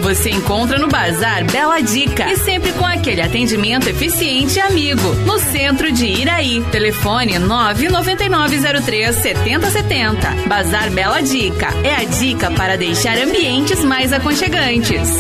você encontra no Bazar Bela Dica. E sempre com aquele atendimento eficiente e amigo. No centro de Iraí. Telefone 99903-7070. Bazar Bela Dica. É a dica para deixar ambientes mais aconchegantes.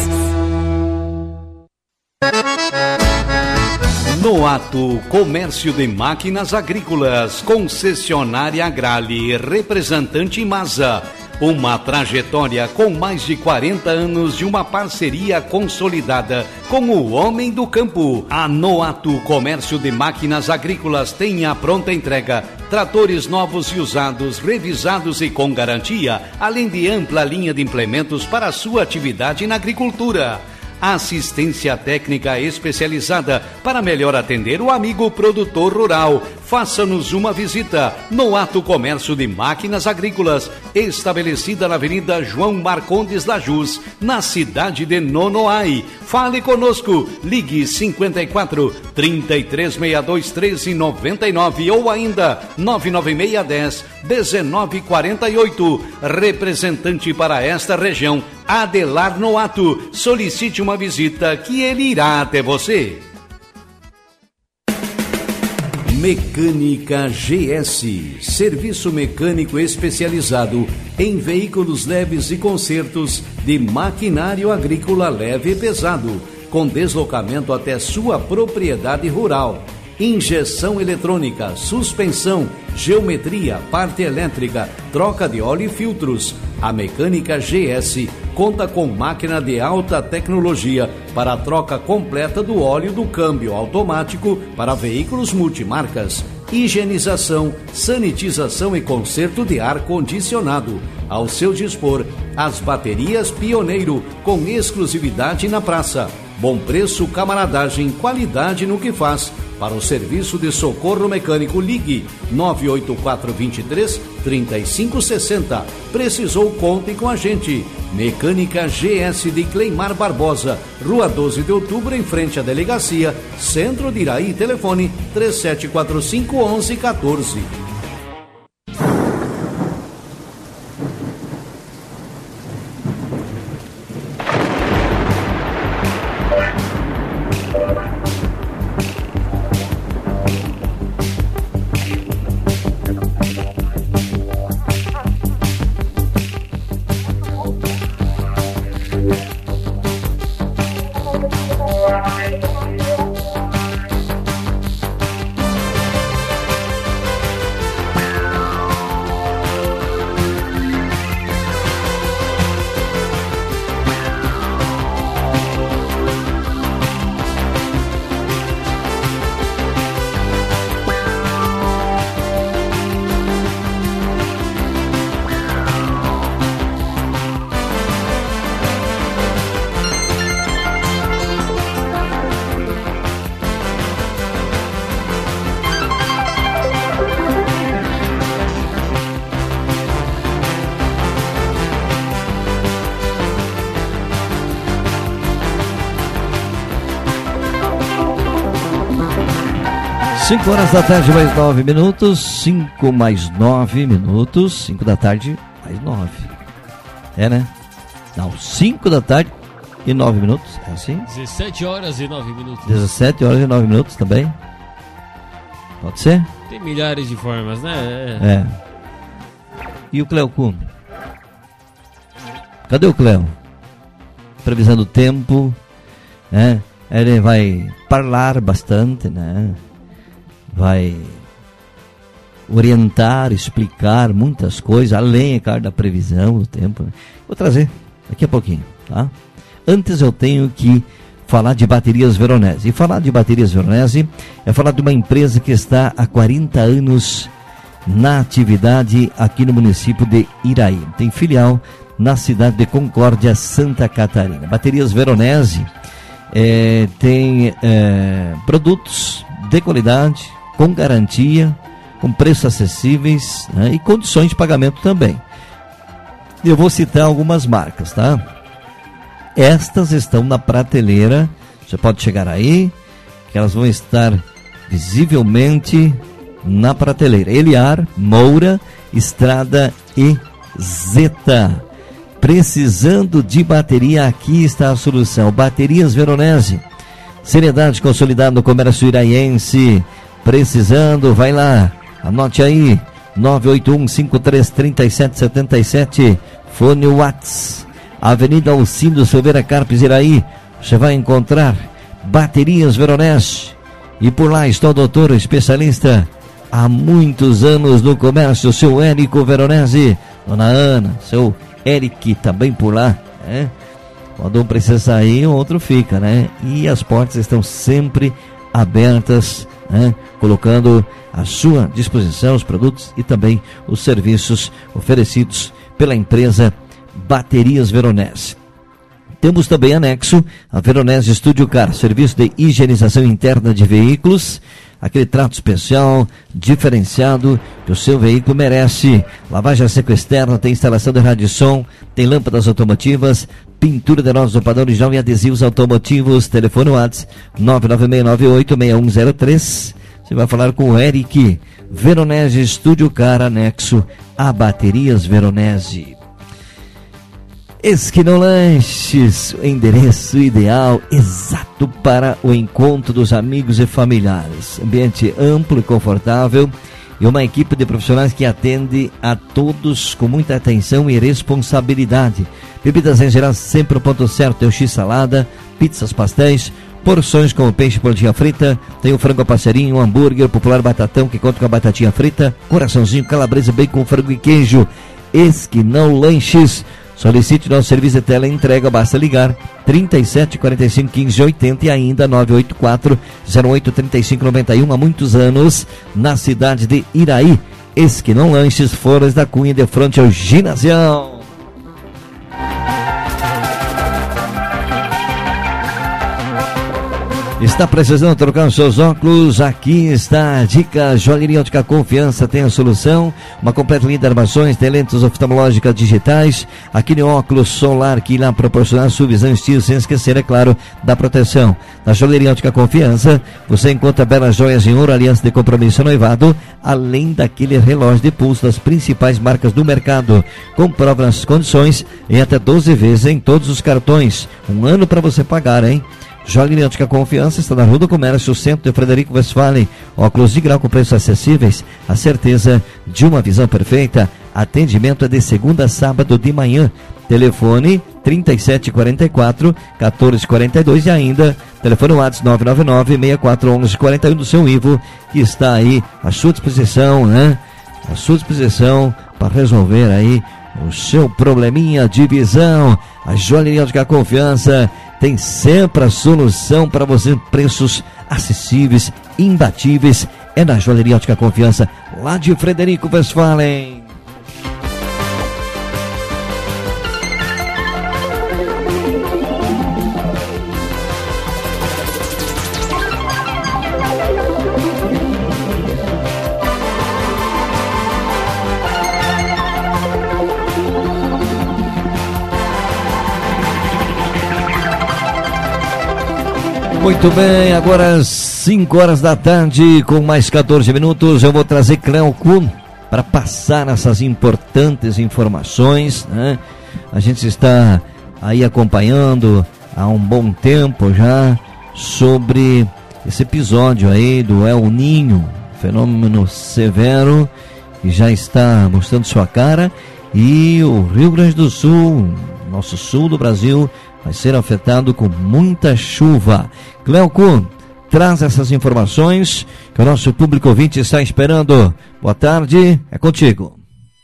Noato Comércio de Máquinas Agrícolas, concessionária Agrale, representante Masa. Uma trajetória com mais de 40 anos de uma parceria consolidada com o homem do campo. A Noato Comércio de Máquinas Agrícolas tem a pronta entrega, tratores novos e usados, revisados e com garantia, além de ampla linha de implementos para a sua atividade na agricultura. Assistência técnica especializada para melhor atender o amigo produtor rural. Faça-nos uma visita. Noato Comércio de Máquinas Agrícolas, estabelecida na Avenida João Marcondes Lajus, na cidade de Nonoai. Fale conosco, ligue 54 3362 1399 ou ainda 99610 1948. Representante para esta região, Adelar Noato. Solicite uma visita que ele irá até você. Mecânica GS, serviço mecânico especializado em veículos leves e consertos de maquinário agrícola leve e pesado, com deslocamento até sua propriedade rural. Injeção eletrônica, suspensão, geometria, parte elétrica, troca de óleo e filtros. A Mecânica GS conta com máquina de alta tecnologia para a troca completa do óleo do câmbio automático para veículos multimarcas. Higienização, sanitização e conserto de ar-condicionado. Ao seu dispor, as baterias Pioneiro, com exclusividade na praça. Bom preço, camaradagem, qualidade no que faz. Para o serviço de socorro mecânico, ligue 98423-3560. Precisou, conte com a gente. Mecânica GS de Cleimar Barbosa, Rua 12 de Outubro, em frente à delegacia, Centro de Iraí. Telefone 3745-1114. Cinco horas da tarde, mais 9 minutos. 5 mais 9 minutos. 5 da tarde, mais 9. É, né? Não, 5 da tarde e 9 minutos. É assim? 17 horas e 9 minutos. 17 horas e 9 minutos também. Pode ser? Tem milhares de formas, né? É. E o Cleo Cume? Cadê o Cleo? Previsão do tempo, né? Ele vai falar bastante, né? Vai orientar, explicar muitas coisas, além, é claro, da previsão do tempo. Vou trazer daqui a pouquinho, tá? Antes eu tenho que falar de Baterias Veronese. E falar de Baterias Veronese é falar de uma empresa que está há 40 anos na atividade aqui no município de Iraí. Tem filial na cidade de Concórdia, Santa Catarina. Baterias Veronese tem produtos de qualidade, com garantia, com preços acessíveis, né, e condições de pagamento também. Eu vou citar algumas marcas, tá? Estas estão na prateleira, você pode chegar aí, que elas vão estar visivelmente na prateleira. Eliar, Moura, Estrada e Zeta. Precisando de bateria, aqui está a solução. Baterias Veronese. Seriedade consolidada no comércio iraiense. Precisando, vai lá. Anote aí. 981-533777. Fone Whats. Avenida Alcindo Silveira Carpes, Iraí. Você vai encontrar Baterias Veronese. E por lá está o doutor especialista há muitos anos no comércio, seu Érico Veronese. Dona Ana, seu Eric também por lá, né? Quando um precisa sair, o outro fica, né? E as portas estão sempre abertas, né? Colocando à sua disposição os produtos e também os serviços oferecidos pela empresa Baterias Veronese. Temos também anexo a Veronese Studio Car, serviço de higienização interna de veículos, aquele trato especial, diferenciado, que o seu veículo merece. Lavagem a seco externa, tem instalação de rádio som, tem lâmpadas automotivas, pintura de nós do padrão original e adesivos automotivos. Telefone WhatsApp 996986103. Você vai falar com o Eric. Veronese Studio Car, anexo a Baterias Veronese. Esquinão Lanches, o endereço ideal, exato para o encontro dos amigos e familiares. Ambiente amplo e confortável e uma equipe de profissionais que atende a todos com muita atenção e responsabilidade. Bebidas em geral sempre o ponto certo, tem o X-salada, pizzas, pastéis, porções com peixe, portinha frita, tem o frango a passarinho, o hambúrguer, popular batatão que conta com a batatinha frita, coraçãozinho, calabresa, bacon, frango e queijo. Esquinão Lanches. Solicite nosso serviço de tela entrega, basta ligar 37 45 15 80 e ainda 984 08 35 91. Há muitos anos na cidade de Iraí. Esquinão Lanches, Flores da Cunha, de frente ao ginásio. Está precisando trocar os seus óculos? Aqui está a dica. Joalheria Ótica Confiança tem a solução. Uma completa linha de armações, tem lentes oftalmológicas digitais, aquele óculos solar que irá proporcionar sua visão e estilo, sem esquecer, é claro, da proteção. Na Joalheria Ótica Confiança, você encontra belas joias em ouro, aliança de compromisso noivado, além daquele relógio de pulso das principais marcas do mercado. Comprova nas condições em até 12 vezes em todos os cartões. 1 ano para você pagar, hein? Joalheria Ótica Confiança está na Rua do Comércio, centro de Frederico Westphalen. Óculos de grau com preços acessíveis, a certeza de uma visão perfeita. Atendimento é de segunda a sábado de manhã. Telefone 3744 1442 e ainda telefone WhatsApp 999 6411 41 do seu Ivo, que está aí à sua disposição, né? À sua disposição para resolver aí o seu probleminha de visão. A Joalheria Ótica Confiança tem sempre a solução para você, preços acessíveis, imbatíveis. É na Joalheria Ótica Confiança, lá de Frederico Westphalen. Muito bem, agora às 5 horas da tarde, com mais 14 minutos, eu vou trazer Cleo Kuhn para passar essas importantes informações, né? A gente está aí acompanhando há um bom tempo já sobre esse episódio aí do El Niño, fenômeno severo que já está mostrando sua cara, e o Rio Grande do Sul, nosso sul do Brasil, vai ser afetado com muita chuva. Cleo Kuhn traz essas informações que o nosso público ouvinte está esperando. Boa tarde, é contigo.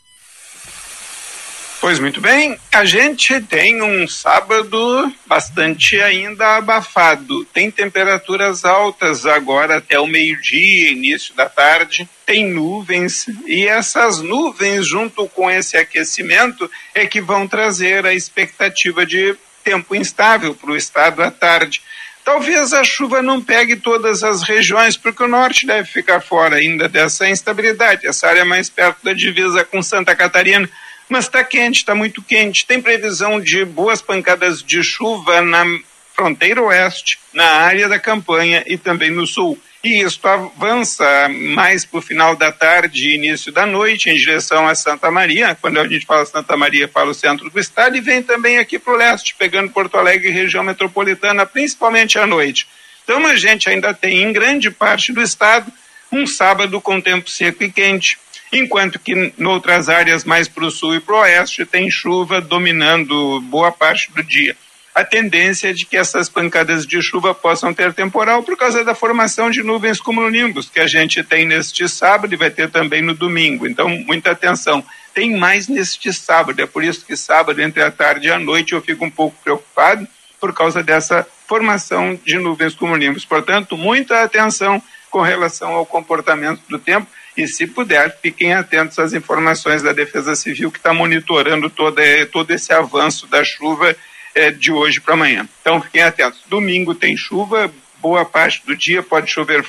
Pois muito bem, a gente tem um sábado bastante ainda abafado. Tem temperaturas altas agora até o meio-dia, início da tarde. Tem nuvens, e essas nuvens, junto com esse aquecimento, é que vão trazer a expectativa de tempo instável para o estado à tarde. Talvez a chuva não pegue todas as regiões, porque o norte deve ficar fora ainda dessa instabilidade, essa área mais perto da divisa com Santa Catarina, mas está quente, está muito quente. Tem previsão de boas pancadas de chuva na fronteira oeste, na área da campanha e também no sul. e isto avança mais para o final da tarde e início da noite em direção a Santa Maria. Quando a gente fala Santa Maria, fala o centro do estado, e vem também aqui para o leste, pegando Porto Alegre e região metropolitana, principalmente à noite. Então a gente ainda tem em grande parte do estado um sábado com tempo seco e quente, enquanto que em outras áreas mais para o sul e para o oeste tem chuva dominando boa parte do dia. A tendência é de que essas pancadas de chuva possam ter temporal por causa da formação de nuvens cumulonimbus que a gente tem neste sábado e vai ter também no domingo. Então, muita atenção. Tem mais neste sábado, é por isso que sábado, entre a tarde e a noite, eu fico um pouco preocupado por causa dessa formação de nuvens cumulonimbus. Portanto, muita atenção com relação ao comportamento do tempo e, se puder, fiquem atentos às informações da Defesa Civil, que está monitorando todo esse avanço da chuva de hoje para amanhã. Então fiquem atentos. Domingo tem chuva, boa parte do dia pode chover.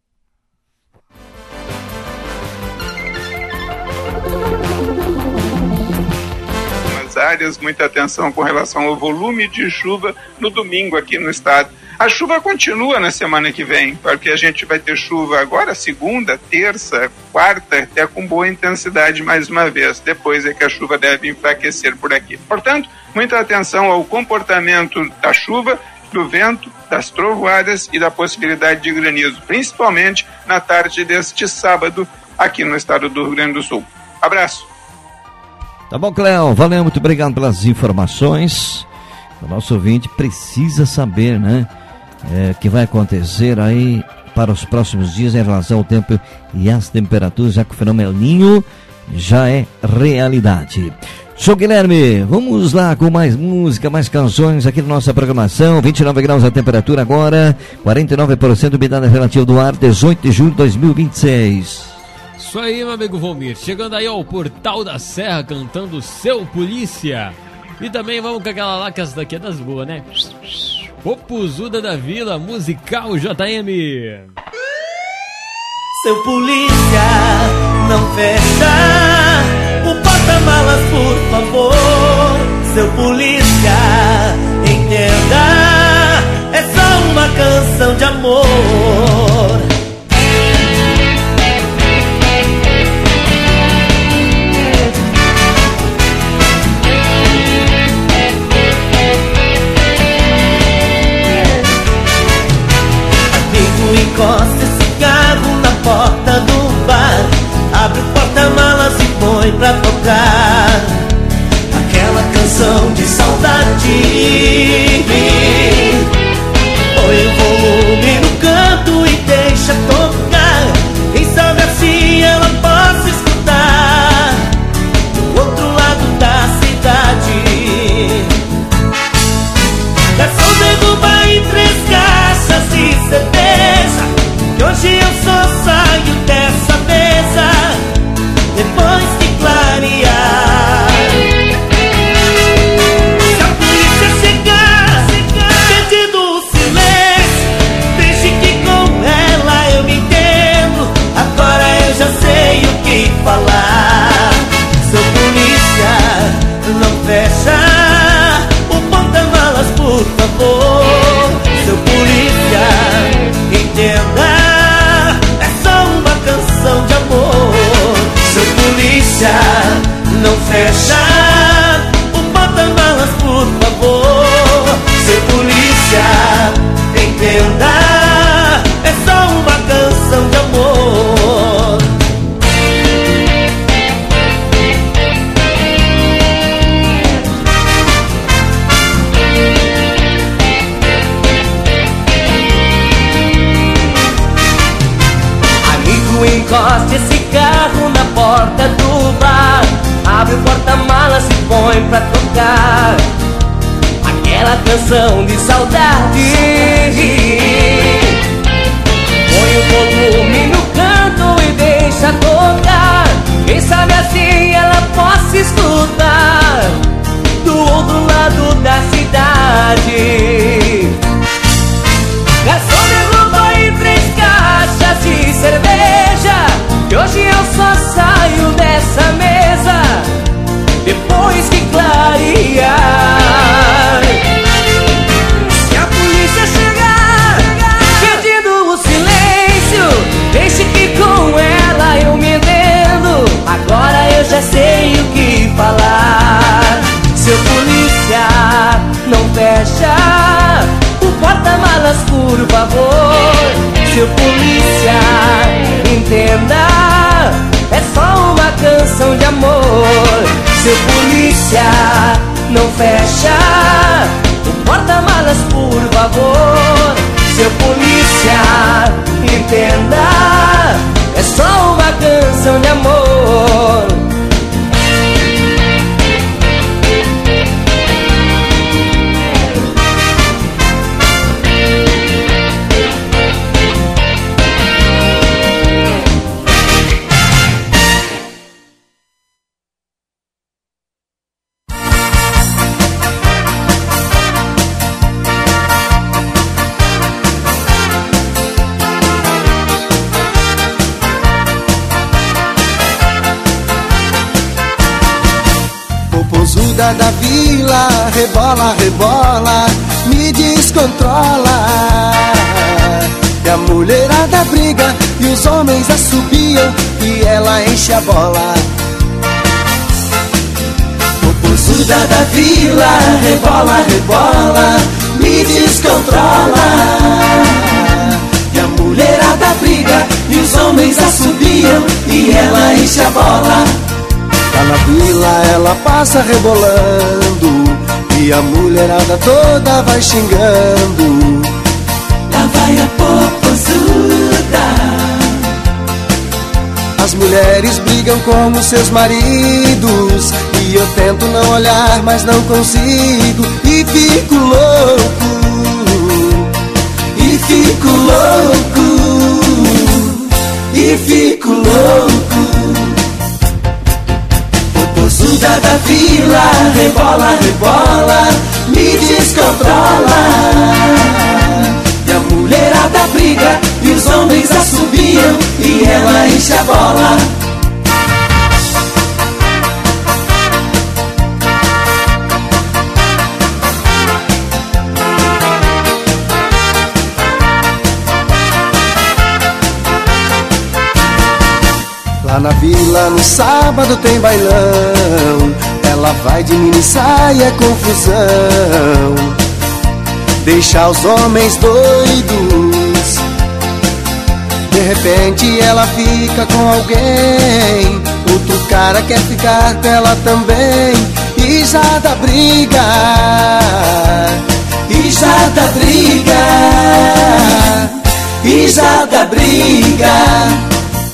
Nas áreas, muita atenção com relação ao volume de chuva no domingo aqui no estado. A chuva continua na semana que vem, porque a gente vai ter chuva agora segunda, terça, quarta, até com boa intensidade mais uma vez. Depois é que a chuva deve enfraquecer por aqui. Portanto, muita atenção ao comportamento da chuva, do vento, das trovoadas e da possibilidade de granizo, principalmente na tarde deste sábado aqui no estado do Rio Grande do Sul. Abraço. Tá bom, Cléo, valeu, muito obrigado pelas informações. O nosso ouvinte precisa saber, né, o que vai acontecer aí para os próximos dias em relação ao tempo e às temperaturas, já que o fenômeno El Niño já é realidade. Sou Guilherme, vamos lá com mais música, mais canções aqui na nossa programação. 29 graus a temperatura agora, 49% umidade relativa do ar, 18 de julho de 2026. Isso aí, meu amigo Volmir, chegando aí ao Portal da Serra, cantando Seu Polícia. E também vamos com aquela lá, que essa daqui é das boas, né? Popozuda da Vila, musical JM. Seu polícia, não fecha o porta-malas, por favor. Seu polícia, entenda, é só uma canção de amor. Amigo, encosta esse carro na porta do bar, abre o porta-malas e põe pra tocar aquela canção de saudade. Põe o volume no canto e deixa tocar, quem sabe assim ela possa escutar do outro lado da cidade. Garçom, derruba em 3 caixas de cerveja, que hoje eu só saio dessa mesa depois que clarear. Se a polícia chegar pedindo o silêncio, deixe que com ela eu me entendo. Agora eu já sei o que falar. Seu polícia, não fecha o porta-malas, por favor. Seu polícia, entenda, é só uma canção de amor. Seu polícia, não fecha o porta-malas, por favor. Seu polícia, entenda, é só uma canção de amor. Encoste esse carro na porta do bar, abre o porta-malas e põe pra tocar aquela canção de saudade. Põe o volume no canto e deixa tocar, quem sabe assim ela possa escutar do outro lado da cidade. Garçom, derruba em 3 caixas de cerveja, que hoje eu só saio dessa mesa depois que clarear. Se a polícia chegar pedindo o silêncio, Seu polícia, não fecha o porta-malas, por favor. Seu polícia, entenda, é só uma canção de amor. Popozuda da vila, rebola, rebola, me descontrola. E a mulherada briga e os homens assobiam e ela enche a bola. Popozuda da vila, rebola, rebola, me descontrola. E a mulherada briga e os homens assobiam e ela enche a bola. Lá na vila ela passa rebolando e a mulherada toda vai xingando. Lá vai a popozuda. As mulheres brigam com os seus maridos e eu tento não olhar, mas não consigo. E fico louco, e fico louco, e fico louco. Popozuda da vila, rebola, rebola, me descontrola. E a mulherada briga e os homens assobiam e ela enche a bola. Lá na vila no sábado tem bailão, ela vai de mini saia, confusão, deixa os homens doidos. De repente ela fica com alguém, outro cara quer ficar com ela também. E já dá briga, e já dá briga, e já dá briga.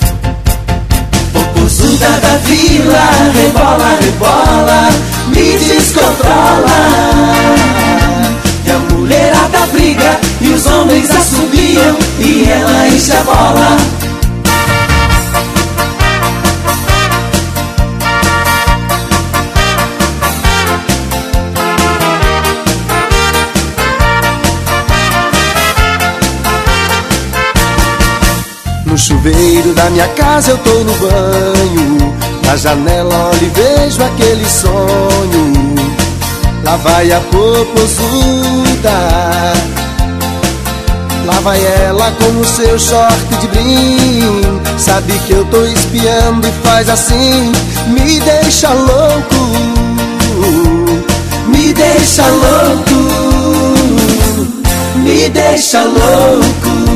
Popozuda da vila, rebola, rebola, me descontrola. E a mulherada briga e os homens assobiam e ela enche a bola. No chuveiro da minha casa eu tô no banho, na janela olho e vejo aquele sonho. Lá vai a popozuda, lá vai ela com o seu short de brim. Sabe que eu tô espiando e faz assim, me deixa louco, me deixa louco, me deixa louco.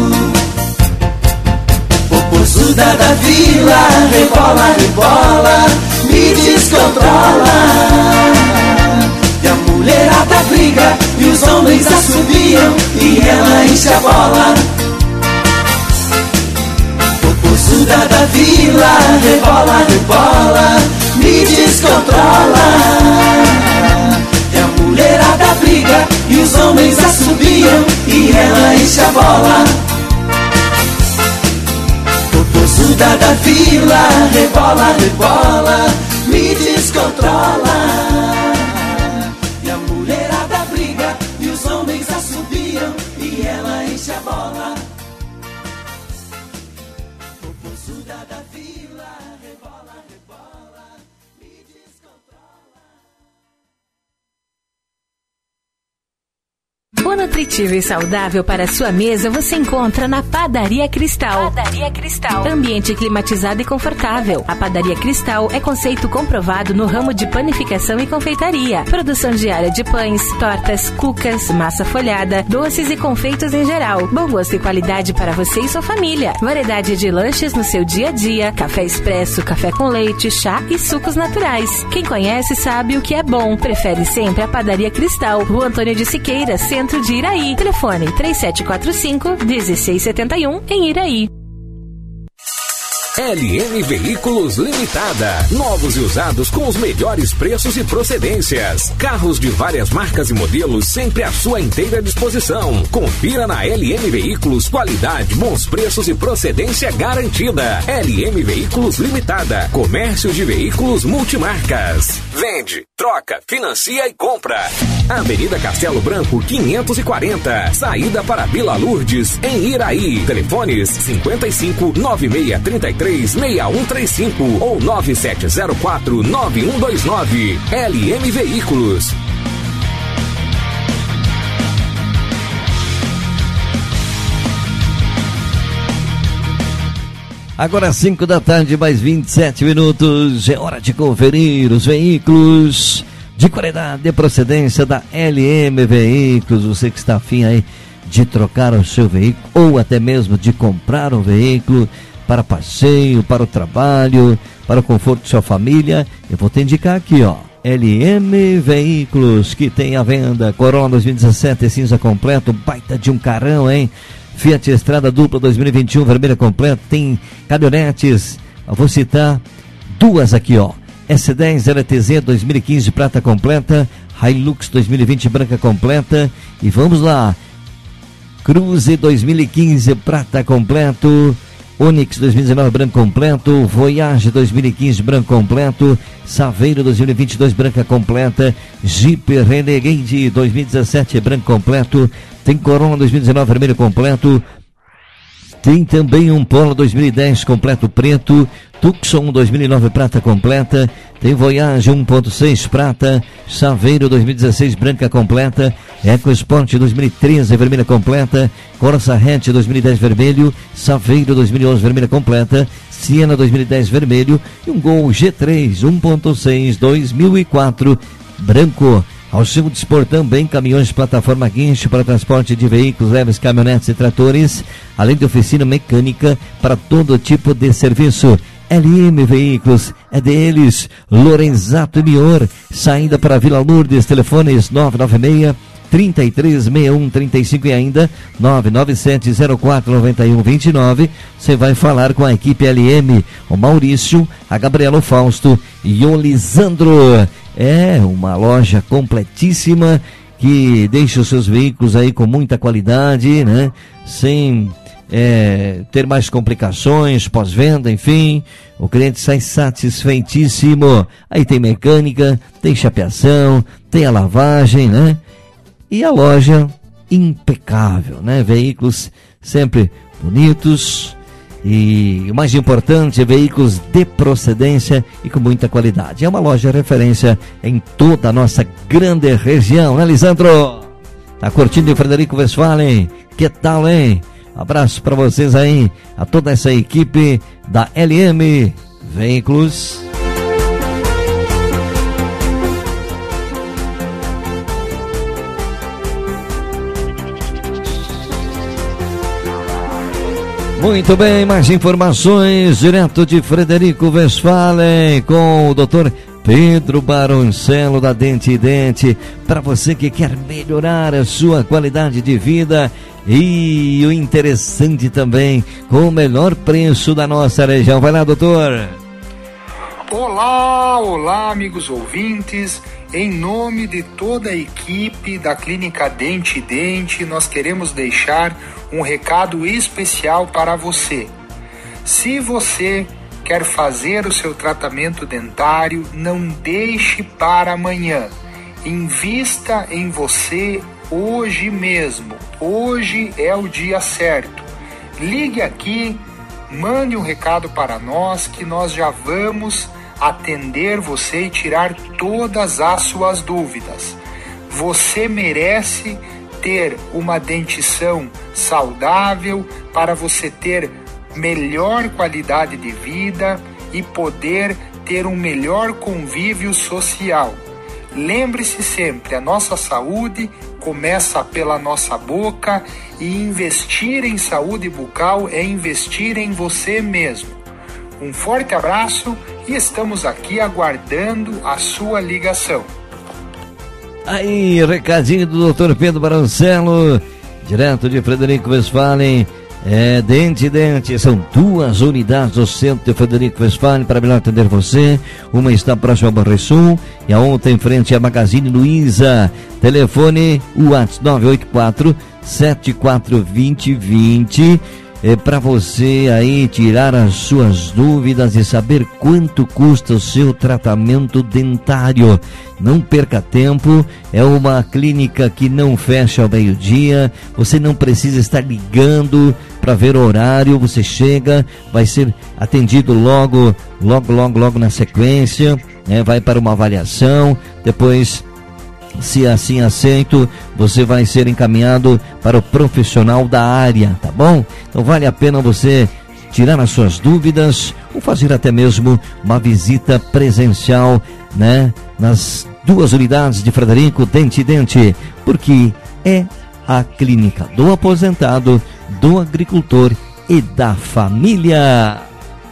Popozuda da vila, rebola, rebola, me descontrola. E a mulherada briga e os homens assobiam e ela enche a bola. Popozuda da vila, rebola, rebola, me descontrola. E a mulherada briga e os homens assobiam e ela enche a bola. Popozuda da vila, rebola, rebola, me descontrola. E a mulherada briga e os homens assobiam e ela enche a bola. Popozuda da vila, rebola, rebola, me descontrola. O nutritivo e saudável para a sua mesa você encontra na Padaria Cristal. Padaria Cristal. Ambiente climatizado e confortável. A Padaria Cristal é conceito comprovado no ramo de panificação e confeitaria. Produção diária de pães, tortas, cucas, massa folhada, doces e confeitos em geral. Bom gosto e qualidade para você e sua família. Variedade de lanches no seu dia a dia. Café expresso, café com leite, chá e sucos naturais. Quem conhece sabe o que é bom. Prefere sempre a Padaria Cristal. Rua Antônio de Siqueira, centro de Iraí. Telefone 3745-1671 em Iraí. LM Veículos Limitada. Novos e usados com os melhores preços e procedências. Carros de várias marcas e modelos sempre à sua inteira disposição. Confira na LM Veículos qualidade, bons preços e procedência garantida. LM Veículos Limitada. Comércio de veículos multimarcas. Vende, troca, financia e compra. Avenida Castelo Branco 540. Saída para Vila Lourdes, em Iraí. Telefones 55 9633 6135 ou 9704 9129. LM Veículos. Agora 5 da tarde, mais 27 minutos. É hora de conferir os veículos de qualidade e procedência da LM Veículos. Você que está afim aí de trocar o seu veículo ou até mesmo de comprar um veículo para passeio, para o trabalho, para o conforto de sua família, eu vou te indicar aqui, ó, LM Veículos, que tem à venda Corolla 2017 cinza completo, baita de um carrão, hein? Fiat Estrada dupla 2021 vermelha completa, tem caminhonetes, eu vou citar duas aqui, ó, S10 LTZ 2015 prata completa, Hilux 2020 branca completa, e vamos lá, Cruze 2015 prata completo, Onix 2019 branco completo, Voyage 2015 branco completo, Saveiro 2022 branca completa, Jeep Renegade 2017 branco completo, tem Corolla 2019 vermelho completo, tem também um Polo 2010 completo preto, Tucson 2009 prata completa, tem Voyage 1.6 prata, Saveiro 2016 branca completa, EcoSport 2013 vermelha completa, Corsa Hatch 2010 vermelho, Saveiro 2011 vermelha completa, Siena 2010 vermelho e um Gol G3 1.6 2004 branco. Ao seu dispor também caminhões de plataforma guincho para transporte de veículos leves, caminhonetes e tratores, além de oficina mecânica para todo tipo de serviço. LM Veículos, é deles, Lorenzato e Mior, saída para Vila Lourdes, telefones 996 336135 e ainda 997049129. Você vai falar com a equipe LM, o Maurício, a Gabriela, o Fausto e o Lisandro. É uma loja completíssima que deixa os seus veículos aí com muita qualidade, né? Sem ter mais complicações, pós-venda, enfim, o cliente sai satisfeitíssimo. Aí tem mecânica, tem chapeação, tem a lavagem, né? E a loja impecável, né? Veículos sempre bonitos e o mais importante, veículos de procedência e com muita qualidade. É uma loja de referência em toda a nossa grande região, né, Lisandro? Tá curtindo o Frederico Westphalen? Que tal, hein? Abraço para vocês aí, a toda essa equipe da LM Veículos. Muito bem, mais informações direto de Frederico Westphalen com o Dr. Pedro Baroncelo da Dente e Dente, para você que quer melhorar a sua qualidade de vida e o interessante também, com o melhor preço da nossa região. Vai lá, doutor. Olá, amigos ouvintes. Em nome de toda a equipe da Clínica Dente e Dente, nós queremos deixar um recado especial para você. Se você quer fazer o seu tratamento dentário, não deixe para amanhã. Invista em você hoje mesmo. Hoje é o dia certo. Ligue aqui, mande um recado para nós que nós já vamos atender você e tirar todas as suas dúvidas. Você merece ter uma dentição saudável, para você ter melhor qualidade de vida e poder ter um melhor convívio social. Lembre-se sempre, a nossa saúde começa pela nossa boca e investir em saúde bucal é investir em você mesmo. Um forte abraço e estamos aqui aguardando a sua ligação. Aí, recadinho do Dr. Pedro Barancello, direto de Frederico Westphalen. Dente, são 2 unidades do centro de Frederico Westphalen para melhor atender você. Uma está próxima ao Banrisul e a outra em frente à Magazine Luiza. Telefone WhatsApp 984 742020. Para você aí tirar as suas dúvidas e saber quanto custa o seu tratamento dentário. Não perca tempo, é uma clínica que não fecha ao meio-dia, você não precisa estar ligando para ver o horário, você chega, vai ser atendido logo na sequência, né? Vai para uma avaliação, depois, se assim aceito, você vai ser encaminhado para o profissional da área, tá bom? Então vale a pena você tirar as suas dúvidas ou fazer até mesmo uma visita presencial, né? Nas 2 unidades de Frederico, Dente, porque é a clínica do aposentado, do agricultor e da família.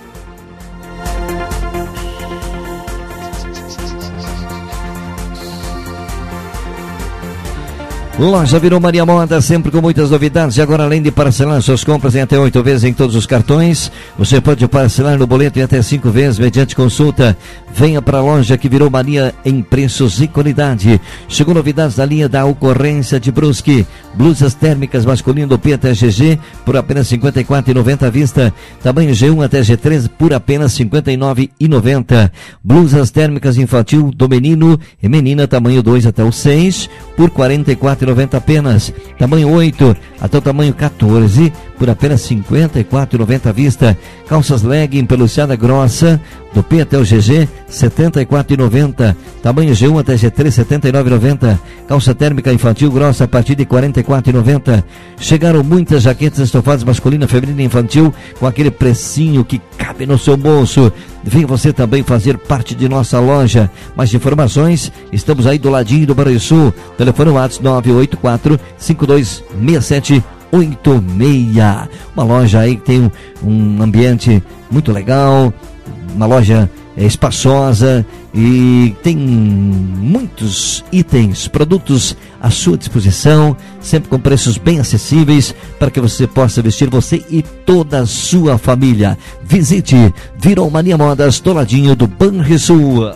Loja Virou Maria Moda, sempre com muitas novidades. E agora, além de parcelar suas compras em até 8 vezes em todos os cartões, você pode parcelar no boleto em até 5 vezes mediante consulta. Venha para a loja que Virou Maria em preços e qualidade. Chegou novidades da linha da Ocorrência de Brusque. Blusas térmicas masculino do P até GG por apenas R$ 54,90 à vista. Tamanho G1 até G3 por apenas R$ 59,90. Blusas térmicas infantil do menino e menina tamanho 2 até o 6 por R$ 44,90 apenas. Tamanho 8 até o tamanho 14 por apenas R$ 54,90 à vista. Calças legging peluciada grossa do P até o GG R$ 74,90. Tamanho G1 até G3 R$ 79,90. Calça térmica infantil grossa a partir de R$ 44,90. Chegaram muitas jaquetas estofadas masculina, feminina e infantil com aquele precinho que cabe no seu bolso. Venha você também fazer parte de nossa loja. Mais informações, estamos aí do ladinho do Banrisul. Telefone WhatsApp 984 5267 86. Uma loja aí que tem um ambiente muito legal, uma loja espaçosa e tem muitos itens, produtos à sua disposição, sempre com preços bem acessíveis para que você possa vestir você e toda a sua família. Visite Virou Maria Modas, do ladinho do Banrisul.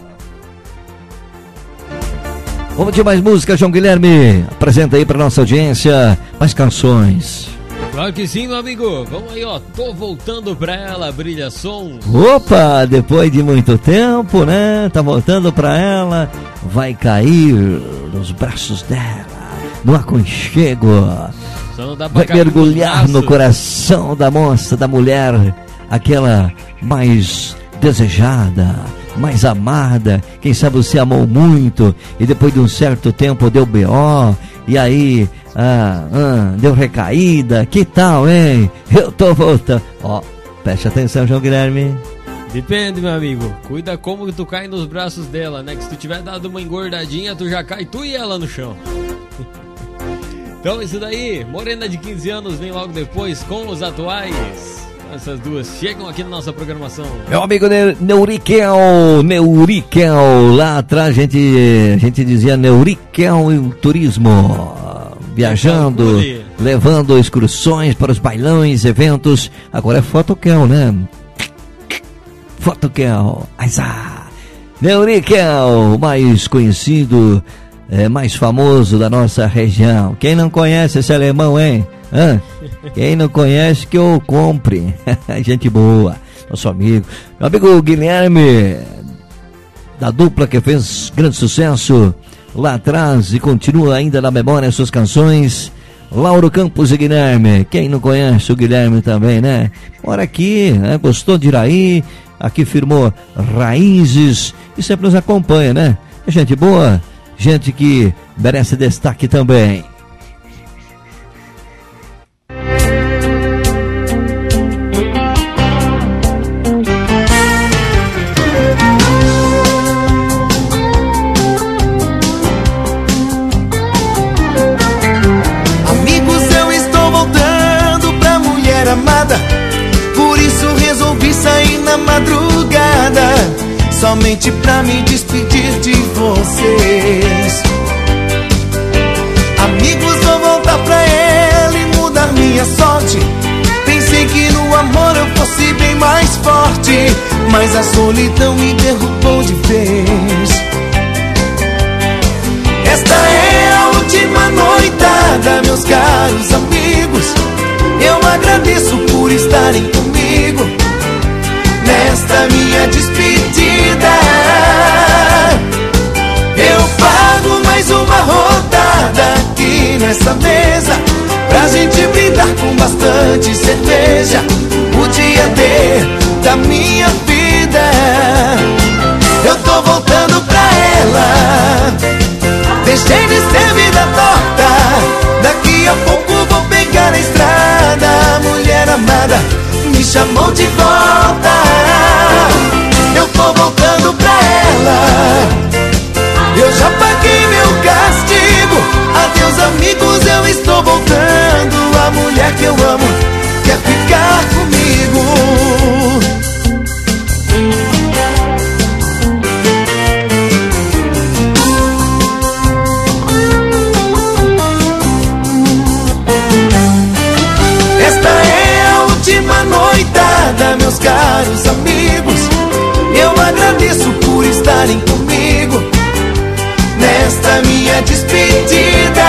Vamos de mais música, João Guilherme. Apresenta aí para nossa audiência mais canções. Claro que sim, meu amigo. Vamos aí, ó. Tô voltando pra ela, Brilha Som. Opa, depois de muito tempo, né? Tá voltando pra ela. Vai cair nos braços dela, no aconchego. Só não dá pra vai mergulhar no coração da moça, da mulher, aquela mais desejada, mais amada. Quem sabe você amou muito e depois de um certo tempo deu BO e aí deu recaída. Que tal, hein? Eu tô voltando. Ó, preste atenção, João Guilherme. Depende, meu amigo. Cuida como tu cai nos braços dela, né? Que se tu tiver dado uma engordadinha, tu já cai tu e ela no chão. Então isso daí, Morena de 15 anos vem logo depois com os atuais. Essas duas chegam aqui na nossa programação. Meu amigo Neurikel, lá atrás a gente dizia Neurikel e turismo, viajando, levando excursões para os bailões, eventos. Agora é Fotokel, né? Fotokel, Neurikel, mais conhecido, mais famoso da nossa região. Quem não conhece esse alemão, hein? Quem não conhece que eu compre. Gente boa, nosso amigo. Meu amigo Guilherme, da dupla que fez grande sucesso lá atrás e continua ainda na memória suas canções. Lauro Campos e Guilherme. Quem não conhece o Guilherme também, né? Mora aqui, né? Gostou de Iraí, aqui firmou raízes e sempre nos acompanha, né? É gente boa, gente que merece destaque também. na madrugada, somente pra me despedir de vocês. Amigos, vou voltar pra ela e mudar minha sorte. Pensei que no amor eu fosse bem mais forte, mas a solidão me derrubou de vez. Esta é a última noitada, meus caros amigos. Eu agradeço por estarem comigo nesta minha despedida. Eu pago mais uma rodada aqui nessa mesa, pra gente brindar com bastante cerveja o dia D da minha vida. Eu tô voltando pra ela, deixei de ser vida torta. Daqui a pouco vou pegar a estrada. Mulher amada me chamou de volta. Eu tô voltando pra ela, eu já paguei meu castigo. Adeus amigos, eu estou voltando. A mulher que eu amo quer ficar comigo. Esta é a última noitada, meus caros amigos. Eu agradeço por estarem comigo nesta minha despedida.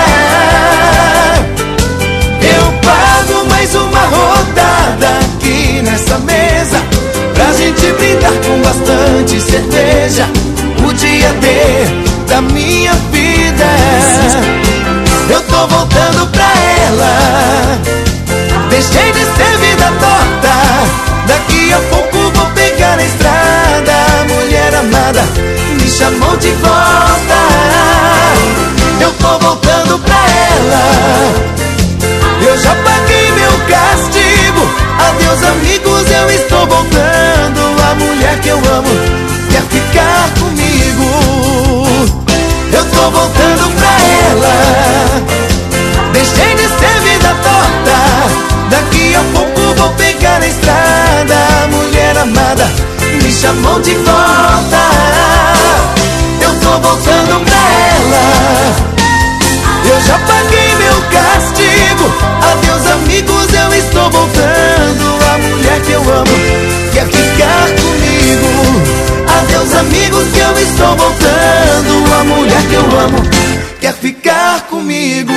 Eu pago mais uma rodada aqui nessa mesa, pra gente brindar com bastante cerveja o dia D da minha vida. Eu tô voltando pra ela, deixei de ser vida torta. Daqui a pouco vou pegar a estrada. Mulher amada me chamou de volta. Eu tô voltando pra ela, eu já paguei meu castigo. Adeus amigos, eu estou voltando. A mulher que eu amo quer ficar comigo. Eu tô voltando pra ela, deixei de ser vida torta. Daqui a pouco vou pegar a estrada. Mulher amada me chamou de volta. Eu tô voltando pra ela, eu já paguei meu castigo. Adeus amigos, eu estou voltando. A mulher que eu amo quer ficar comigo. Adeus amigos, que eu estou voltando. A mulher que eu amo quer ficar comigo.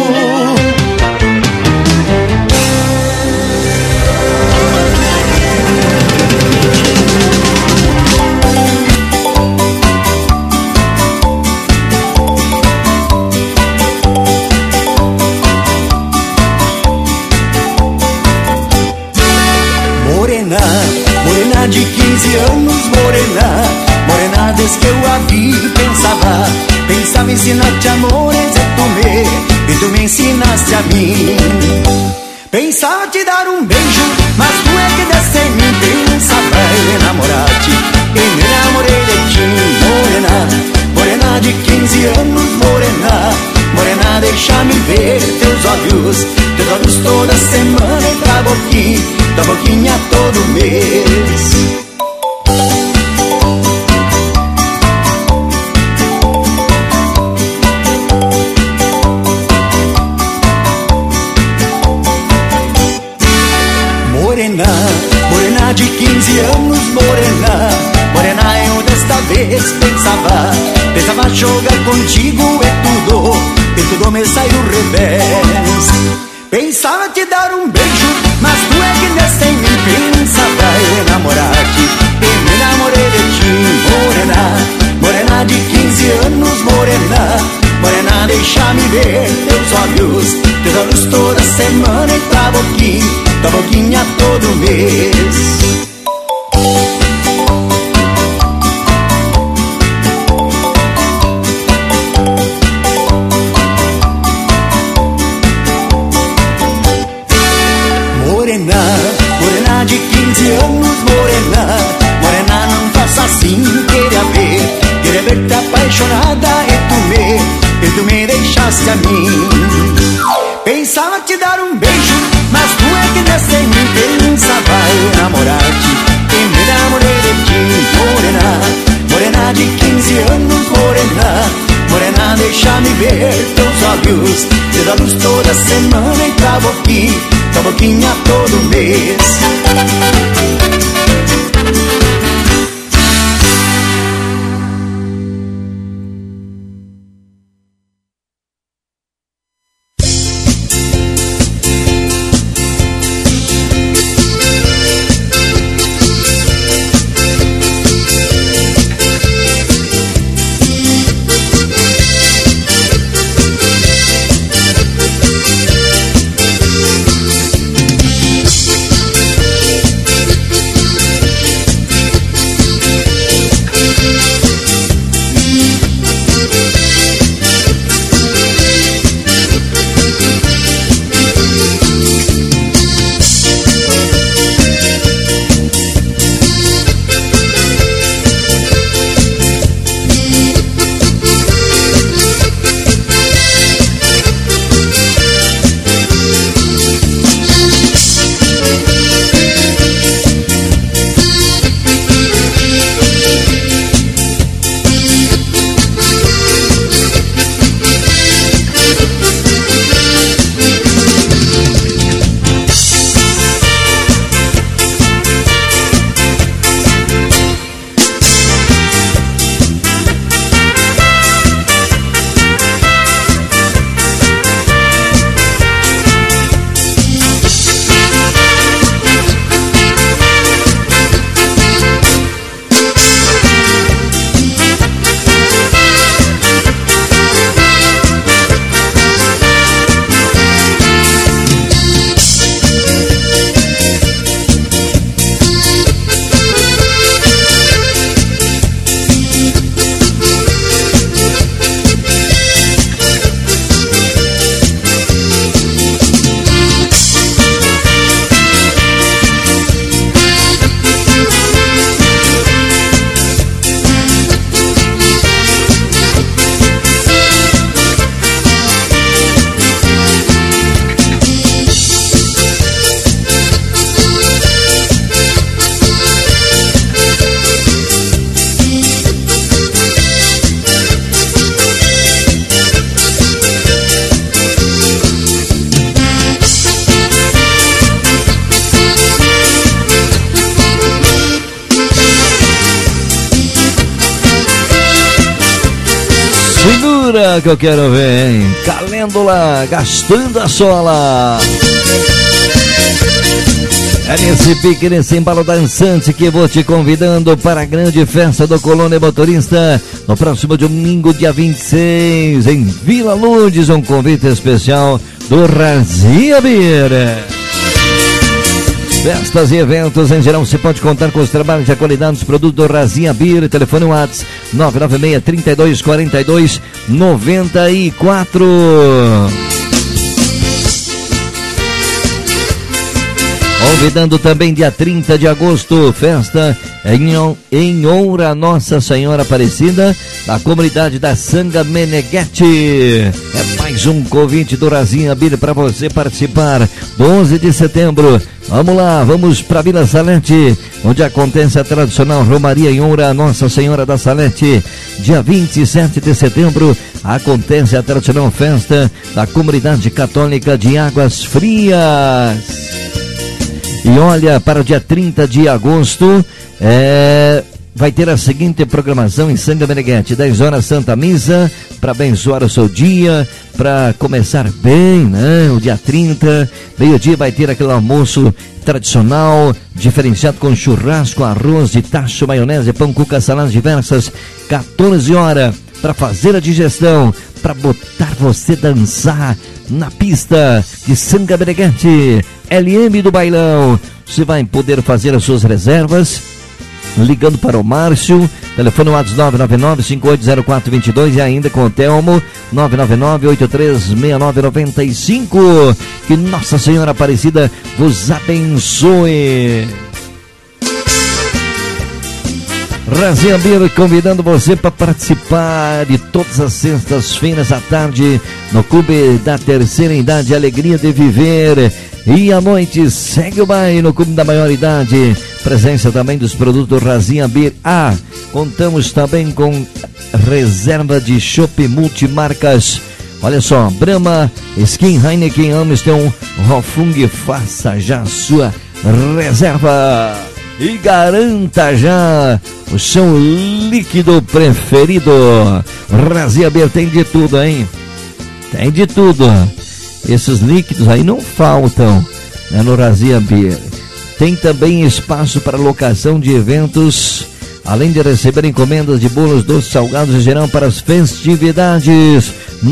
Morena de 15 anos, morena desde que eu a vi pensava ensinar-te amores e tu me ensinaste a mim. Pensava te dar um beijo, mas tu é que desse em mim. Pensava em enamorar-te e me enamorei de ti. Morena de 15 anos, morena deixa-me ver teus olhos toda semana e da boquinha todo mês. Morena de 15 anos, morena eu desta vez pensava jogar contigo e tudo me saiu revés. Pensava te dar um beijo, mas tu é que desse em mim. Pensava em enamorar-te e me enamorei de ti. Morena de 15 anos, morena deixa-me ver teus olhos toda semana e da boquinha todo mês. Morena de 15 anos, morena não faça assim. Queria ver-te apaixonada e tu me deixaste a mim. Pensava te dar um beijo, mas tu é que desse em mim. Pensava em enamorar-te e me morena de 15 anos, morena, morena, deixa-me ver teus olhos, te dá luz toda semana e tua boquinha todo mês. Que eu quero ver, hein? Calêndula, gastando a sola. É nesse pique, nesse embalo dançante que vou te convidando para a grande festa do Colônia Motorista no próximo domingo, dia 26, em Vila Lourdes, um convite especial do Razia Beer. Festas e eventos em geral, você pode contar com os trabalhos de qualidade dos produtos do Razia Beer. Telefone WhatsApp 996-3242-94. Convidando também dia 30 de agosto, festa em honra a Nossa Senhora Aparecida, da comunidade da Sanga Meneghetti. É mais um convite do Razia Beer para você participar. 12 de setembro. Vamos lá, vamos para Vila Salete, onde acontece a tradicional Romaria em honra a Nossa Senhora da Salete. Dia 27 de setembro, acontece a tradicional festa da comunidade católica de Águas Frias. E olha, para o dia 30 de agosto, vai ter a seguinte programação em Sanga Meneghetti: 10 horas Santa Missa, para abençoar o seu dia, para começar bem, né? O dia 30, meio-dia vai ter aquele almoço tradicional, diferenciado com churrasco, arroz de tacho, maionese, pão, cuca, saladas diversas. 14 horas, para fazer a digestão, para botar você dançar na pista de Sanga Meneghetti, LM do Bailão. Você vai poder fazer as suas reservas ligando para o Márcio, telefone WhatsApp 999-580422 e ainda com o Telmo 999-836995. Que Nossa Senhora Aparecida vos abençoe. Razia Beer convidando você para participar de todas as sextas-feiras à tarde no Clube da Terceira Idade, Alegria de Viver. E à noite segue o baile no Clube da Maioridade. Presença também dos produtos Razia Beer. Contamos também com reserva de chopp multimarcas. Olha só, Brahma, Skin, Heineken, Amstel, Hofung, faça já a sua reserva e garanta já o seu líquido preferido. Razia Beer tem de tudo, hein? Tem de tudo. Esses líquidos aí não faltam, né, no Razia Beer. Tem também espaço para locação de eventos, além de receber encomendas de bolos, doces, salgados em geral para as festividades.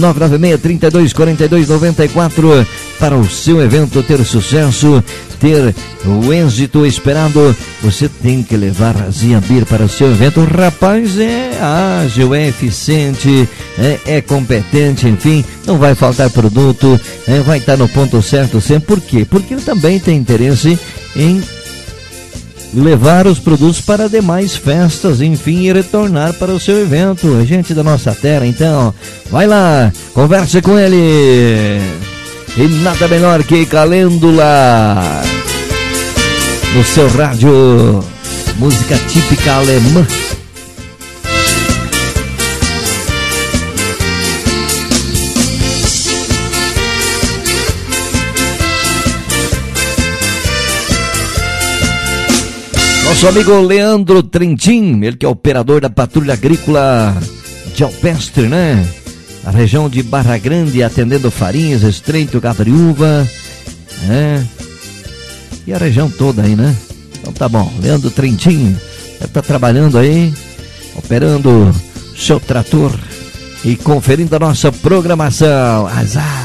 996-3242-94. Para o seu evento ter sucesso, ter o êxito esperado, você tem que levar Razia Beer para o seu evento. O rapaz é ágil, é eficiente, é competente, enfim, não vai faltar produto, vai estar no ponto certo sempre. Por quê? Porque ele também tem interesse em levar os produtos para demais festas, enfim, e retornar para o seu evento. É gente da nossa terra, então vai lá, converse com ele. E nada melhor que Calêndula no seu rádio, música típica alemã. Nosso amigo Leandro Trentin, ele que é operador da Patrulha Agrícola de Alpestre, né? A região de Barra Grande, atendendo Farinhas, Estreito, Gabriúva, e a região toda aí, né? Então tá bom, Leandro Trentin deve estar trabalhando aí, operando seu trator e conferindo a nossa programação. Azar!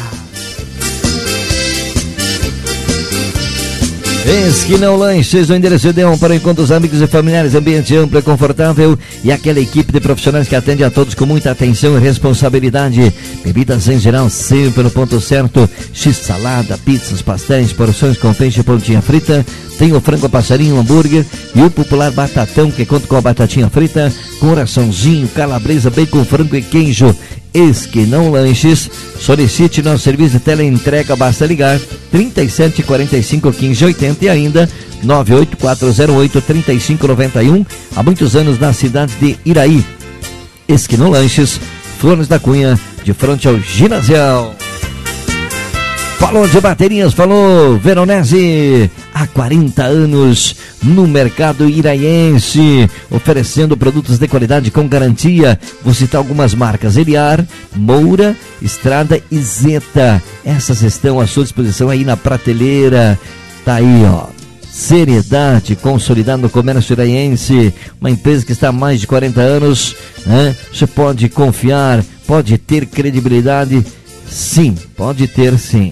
Esquinão Lanches, o endereço ideal para encontros amigos e familiares, ambiente amplo e confortável e aquela equipe de profissionais que atende a todos com muita atenção e responsabilidade. Bebidas em geral sempre no ponto certo, x-salada, pizzas, pastéis, porções com peixe e pontinha frita. Tem o frango passarinho, hambúrguer e o popular batatão que conta com a batatinha frita, coraçãozinho, calabresa, bacon, frango e queijo. Esquinão Lanches, solicite nosso serviço de teleentrega, basta ligar 37 45 15 80 e ainda 98408 3591. Há muitos anos na cidade de Iraí. Esquinão Lanches, Flores da Cunha, de frente ao ginásio. Falou de baterias, falou Veronese, há 40 anos no mercado iraiense, oferecendo produtos de qualidade com garantia. Vou citar algumas marcas: Eliar, Moura, Estrada e Zeta. Essas estão à sua disposição aí na prateleira. Tá aí, ó. Seriedade consolidada no comércio iraiense, uma empresa que está há mais de 40 anos, né? Você pode confiar, pode ter credibilidade. Sim, pode ter sim.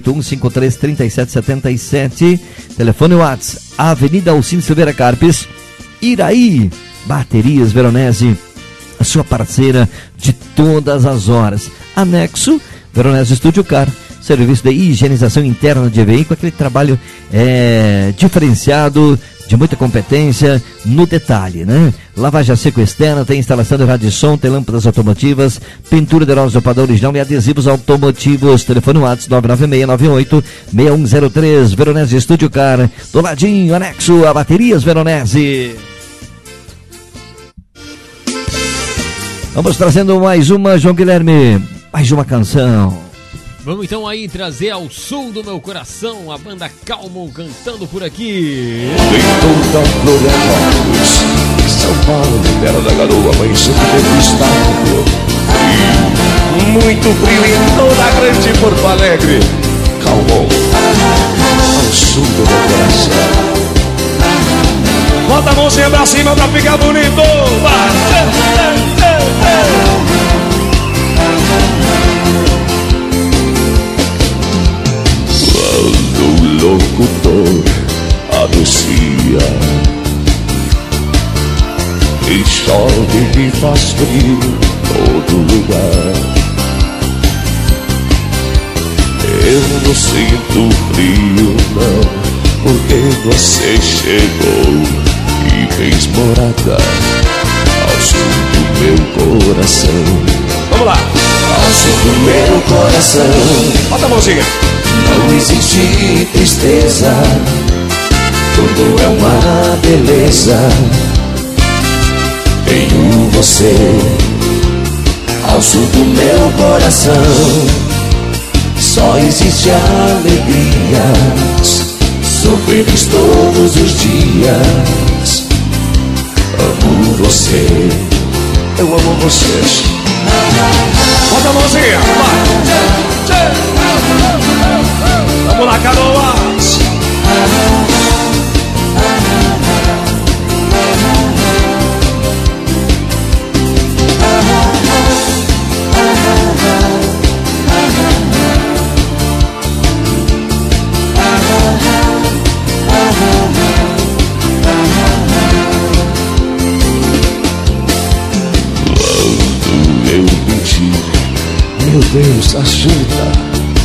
981-53-3777. Telefone WhatsApp, Avenida Alcino Silveira Carpes, Iraí. Baterias Veronese, a sua parceira de todas as horas. Anexo, Veronese Estúdio Car, serviço de higienização interna de veículo, aquele trabalho diferenciado, de muita competência no detalhe, né? Lavagem a seco externa, tem instalação de rádio de som, tem lâmpadas automotivas, pintura de rosa padrão original e adesivos automotivos. Telefone WhatsApp 99698-6103. Veronese Estúdio Car, do ladinho, anexo a Baterias Veronese. Vamos trazendo mais uma, João Guilherme, mais uma canção. Vamos então aí trazer ao sul do meu coração a banda Calmon cantando por aqui. Em toda Florianópolis, São Paulo, terra da garoa, amanheceu que teve estádio. E muito frio em toda a grande Porto Alegre. Calmon, ao sul do meu coração. Bota a mãozinha pra cima pra ficar bonito. Vai! Quando o locutor anuncia e chove e faz frio todo lugar, eu não sinto frio não, porque você chegou. e fez morada ao sul do meu coração. Vamos lá! Ao sul do meu coração, bota a mãozinha. Não existe tristeza, tudo é uma beleza. Tenho você ao sul do meu coração. Só existe alegrias, sou feliz todos os dias. Amo você, eu amo vocês. Bota a mãozinha, vai. Vamos lá, Canoas. Meu Deus, ajuda.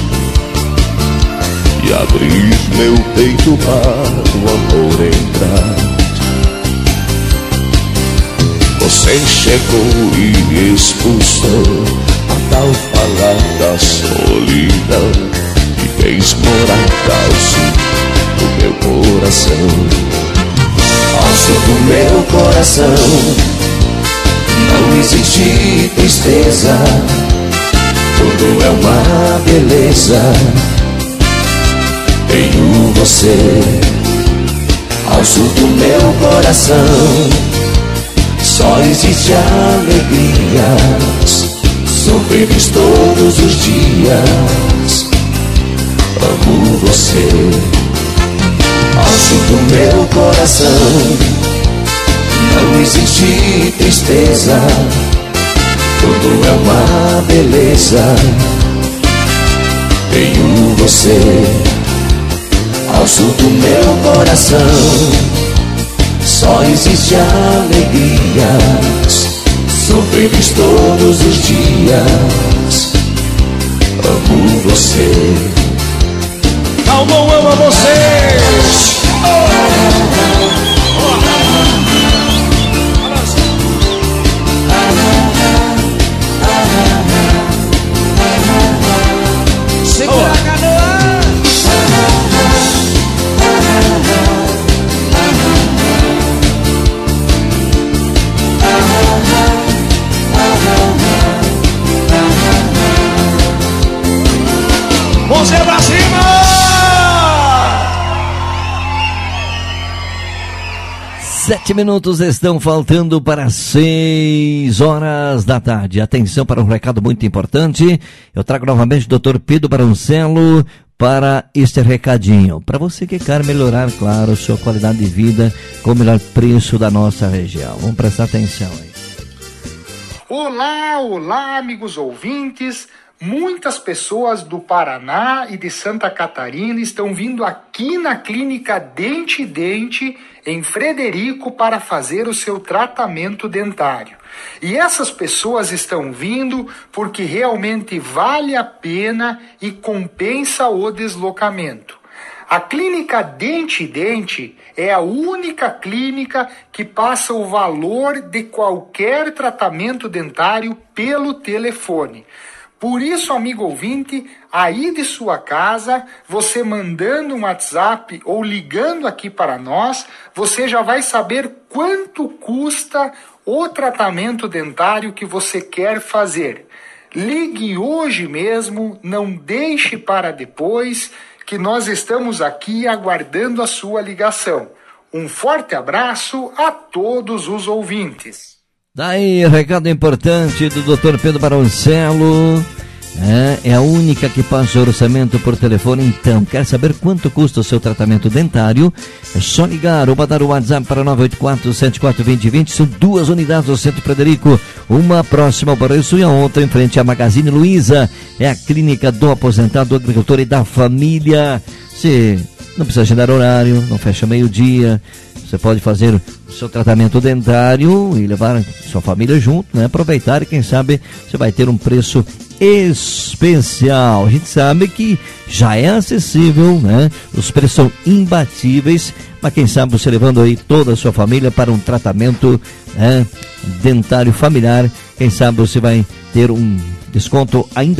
E abrir meu peito para o amor entrar. Você chegou e expulsou a tal falada solidão e fez morada ao sul do meu coração. Ao sul do meu coração não existe tristeza, tudo é uma beleza. Tenho você ao sul do meu coração. Só existe alegrias, sou feliz todos os dias. Amo você ao sul do meu coração. Não existe tristeza, tudo é uma beleza. Tenho você ao sul do meu coração. Só existe alegrias, sou feliz todos os dias. Amo você. Calmon ama vocês. Segura a canoa. Você pra cima! 7 minutos estão faltando para 6 horas da tarde. Atenção para um recado muito importante. Eu trago novamente o Dr. Pedro Baroncelo para este recadinho. Para você que quer melhorar, claro, sua qualidade de vida com o melhor preço da nossa região. Vamos prestar atenção aí. Olá, olá, amigos ouvintes. Muitas pessoas do Paraná e de Santa Catarina estão vindo aqui na Clínica Dente Dente, em Frederico, para fazer o seu tratamento dentário. E essas pessoas estão vindo porque realmente vale a pena e compensa o deslocamento. A Clínica Dente Dente é a única clínica que passa o valor de qualquer tratamento dentário pelo telefone. Por isso, amigo ouvinte, aí de sua casa, você mandando um WhatsApp ou ligando aqui para nós, você já vai saber quanto custa o tratamento dentário que você quer fazer. Ligue hoje mesmo, não deixe para depois, que nós estamos aqui aguardando a sua ligação. Um forte abraço a todos os ouvintes. Daí, recado importante do Dr. Pedro Baroncelo. É a única que passa o orçamento por telefone. Então, quer saber quanto custa o seu tratamento dentário? É só ligar ou mandar o WhatsApp para 984-742020. São 2 unidades do Centro Frederico, uma próxima ao Barreiro e a outra em frente à Magazine Luiza. É a clínica do aposentado, do agricultor e da família. Você não precisa agendar horário, não fecha meio-dia. Você pode fazer o seu tratamento dentário e levar sua família junto, né? Aproveitar e quem sabe você vai ter um preço especial. A gente sabe que já é acessível, né? Os preços são imbatíveis, mas quem sabe você levando aí toda a sua família para um tratamento, né, dentário familiar, quem sabe você vai ter um desconto ainda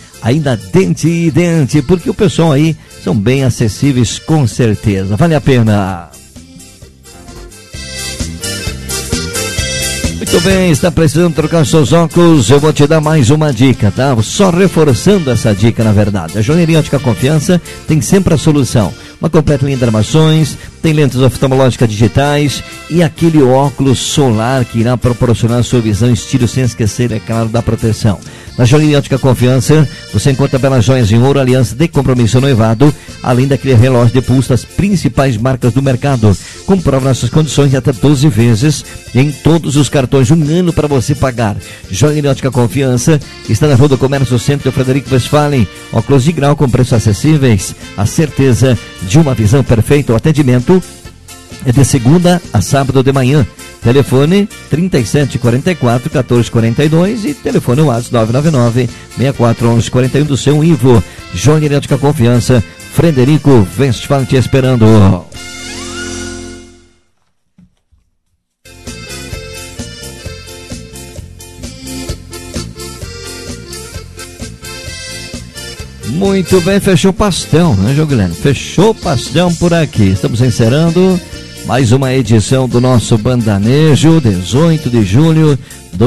dente, porque o pessoal aí são bem acessíveis com certeza, vale a pena. Muito bem, está precisando trocar seus óculos? Eu vou te dar mais uma dica, tá? Só reforçando essa dica, na verdade. A Joalheria Ótica Confiança tem sempre a solução. Uma completa linha de armações, tem lentes oftalmológicas digitais e aquele óculos solar que irá proporcionar a sua visão estilo sem esquecer, é claro, da proteção. Na Joalheria Ótica Confiança, você encontra belas joias em ouro, aliança de compromisso noivado, além daquele relógio de pulso das principais marcas do mercado. Comprova nossas condições de até 12 vezes em todos os cartões, 1 ano para você pagar. Joalheria Ótica Confiança está na Rua do Comércio, Centro Frederico Westphalen. Óculos de grau com preços acessíveis, a certeza de uma visão perfeita. O atendimento é de segunda a sábado de manhã. Telefone 3744-1442 e telefone WhatsApp 999-641141 do seu Ivo. Joalheria Ótica Confiança, Frederico Westphalen te esperando. Muito bem, fechou o pastel, né, João Guilherme? Fechou o pastel por aqui. Estamos encerrando mais uma edição do nosso Bandanejo, 18 de julho de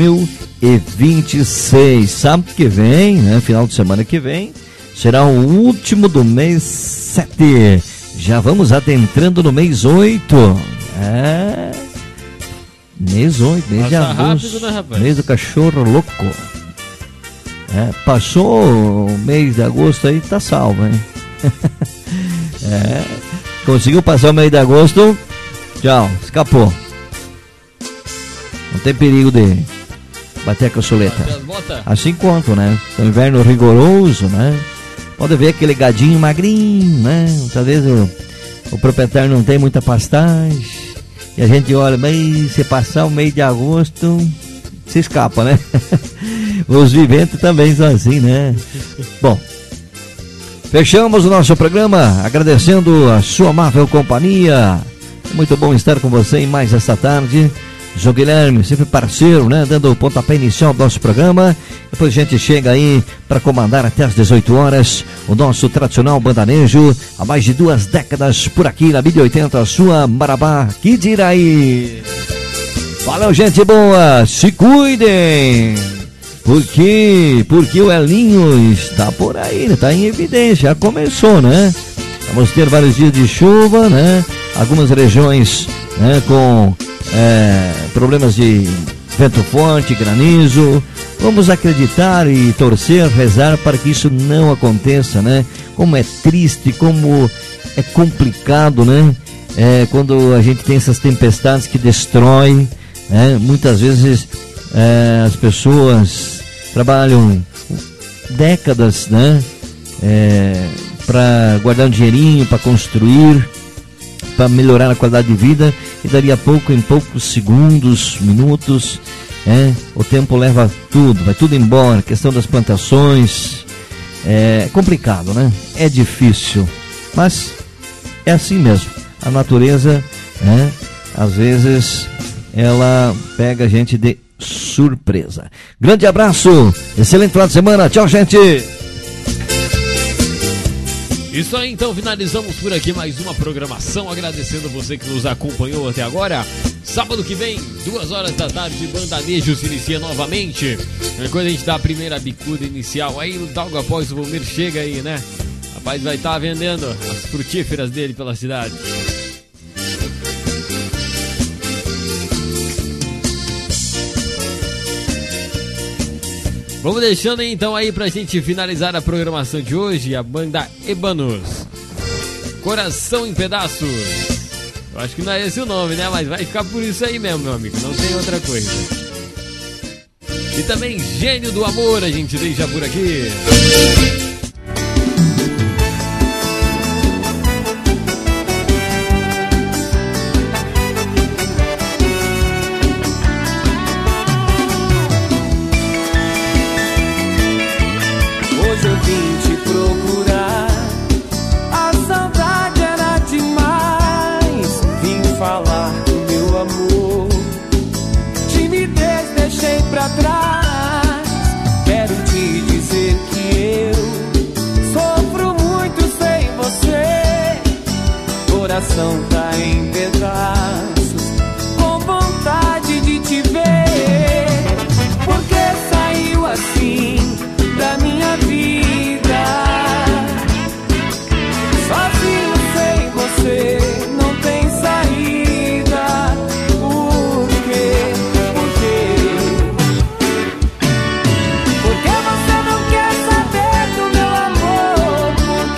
2026. Sábado que vem, né, final de semana que vem, será o último do mês 7. Já vamos adentrando no mês 8. Mês 8, mês de agosto. Rápido, né, rapaz? Mês do cachorro louco. Passou o mês de agosto aí, tá salvo, hein? Conseguiu passar o mês de agosto, tchau, escapou. Não tem perigo de bater a caçuleta. Assim quanto, né? O inverno rigoroso, né? Pode ver aquele gadinho magrinho, né? Talvez o proprietário não tem muita pastagem. E a gente olha, mas se passar o mês de agosto, se escapa, né? Os viventes também são assim, né? Bom, fechamos o nosso programa agradecendo a sua amável companhia. Muito bom estar com você em mais esta tarde. João Guilherme, sempre parceiro, né? Dando o pontapé inicial do nosso programa. Depois a gente chega aí para comandar até às 18 horas o nosso tradicional bandanejo. Há mais de 2 décadas por aqui na Mídia 80, a sua Marabá Quidiraí. Valeu, gente boa, se cuidem. Porque o Elinho está por aí, está em evidência, já começou, né? Vamos ter vários dias de chuva, né? Algumas regiões, né, com problemas de vento forte, granizo. Vamos acreditar e torcer, rezar para que isso não aconteça, né? Como é triste, como é complicado, né? Quando a gente tem essas tempestades que destroem, né? Muitas vezes as pessoas trabalham décadas, né? Para guardar um dinheirinho, para construir, para melhorar a qualidade de vida, e dali a pouco, em poucos segundos, minutos, o tempo leva tudo, vai tudo embora. A questão das plantações é complicado, né? É difícil, mas é assim mesmo. A natureza, às vezes, ela pega a gente de surpresa. Grande abraço, excelente final de semana, tchau, gente. Isso aí, então finalizamos por aqui mais uma programação, agradecendo você que nos acompanhou até agora. Sábado que vem, 2 horas da tarde, Bandanejo se inicia novamente. Quando a gente dá a primeira bicuda inicial, aí logo após o Volmir chega aí, né? O rapaz vai estar vendendo as frutíferas dele pela cidade. Vamos deixando então aí pra gente finalizar a programação de hoje, a banda Ebanos, Coração em Pedaços. Eu acho que não é esse o nome, né? Mas vai ficar por isso aí mesmo, meu amigo, não tem outra coisa. E também Gênio do Amor, a gente deixa por aqui. coração tá em pedaços, com vontade de te ver. Porque saiu assim da minha vida, sozinho sem você não tem saída. Por quê? Por quê? Porque você não quer saber do meu amor? Por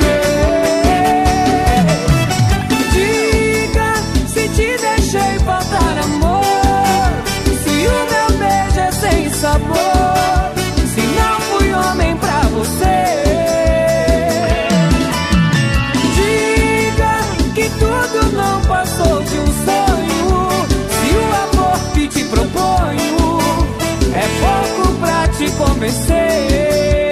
quê? Diga se te deixei faltar amor, se o meu beijo é sem sabor, se não fui homem pra você. Tudo não passou de um sonho, se o amor que te proponho é pouco pra te convencer.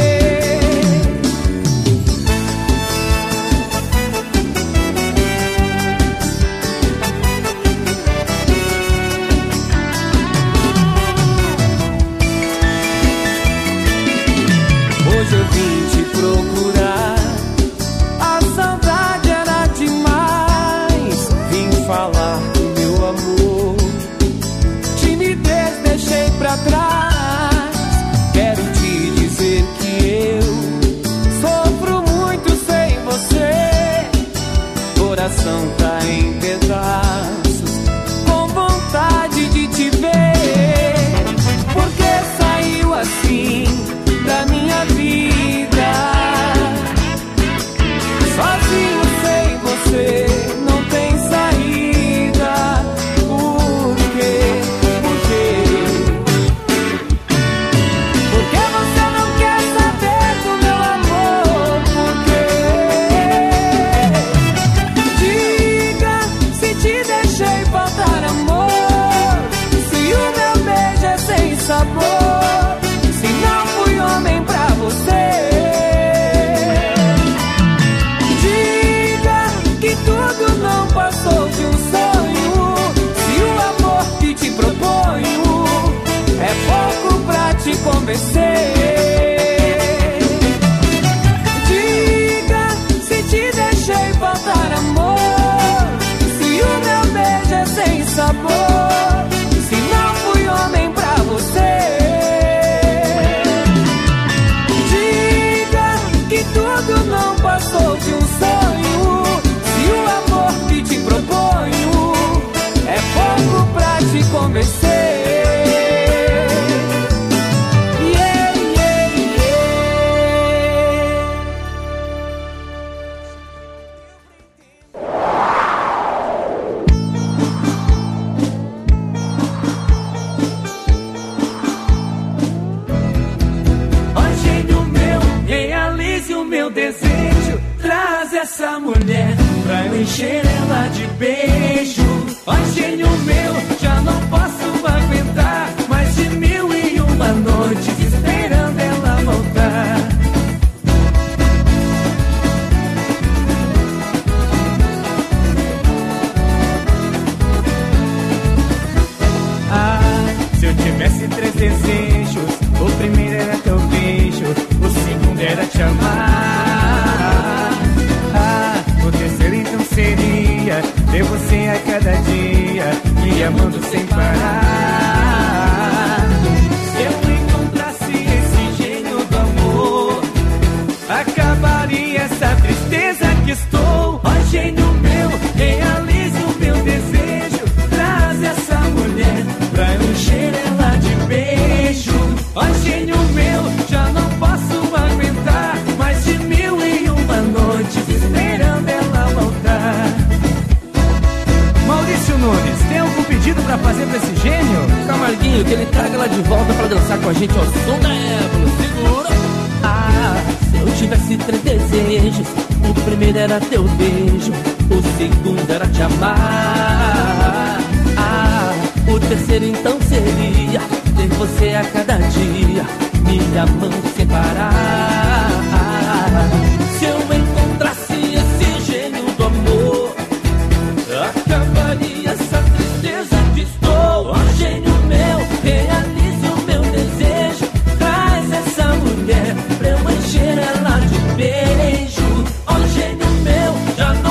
Hoje eu vim te procurar, a saudade era demais. Vim falar do meu amor, timidez deixei pra trás. Quero te dizer que eu sofro muito sem você. Coração tá em pedaços, com vontade de te ver. Porque saiu assim da minha vida, sozinho sem você não tem saída. Por quê? Por quê? Porque você não quer saber do meu amor? Por quê? Diga se te deixei faltar amor, se o meu beijo é sem sabor, se não fui homem pra você. Tudo não passou de um sonho, se o amor que te proponho é pouco pra te convencer. Diga se te deixei faltar amor, se o meu beijo é sem sabor, se não fui homem pra você. Diga que tudo não passou de um sonho, e o amor que te proponho é pouco pra te convencer. Yeah, yeah, yeah. Ó gênio meu, realize o meu desejo, traz essa mulher pra eu encher ela de beijo. Ó gênio meu, já não posso aguentar mais de 1001 noites esperando ela voltar. Ah, se eu tivesse 3 desejos, o primeiro era teu beijo, o segundo era te amar. O terceiro então seria ter você a cada dia, me amando sem parar. Se eu encontrasse esse gênio do amor, acabaria essa tristeza que estou. Ó gênio meu, realize o meu desejo, traz essa mulher pra eu encher ela de beijo. Ó gênio meu, já não posso aguentar mais de 1001 noites esperando ela voltar. Maurício Nunes, tem algum pedido pra fazer pra esse gênio? Camarguinho, que ele traga ela de volta pra dançar com a gente ao som da época. Segura! Ah, se eu tivesse 3 desejos, o primeiro era teu beijo, o segundo era te amar. Ah, o terceiro então seria ter você a cada dia, me amando sem parar.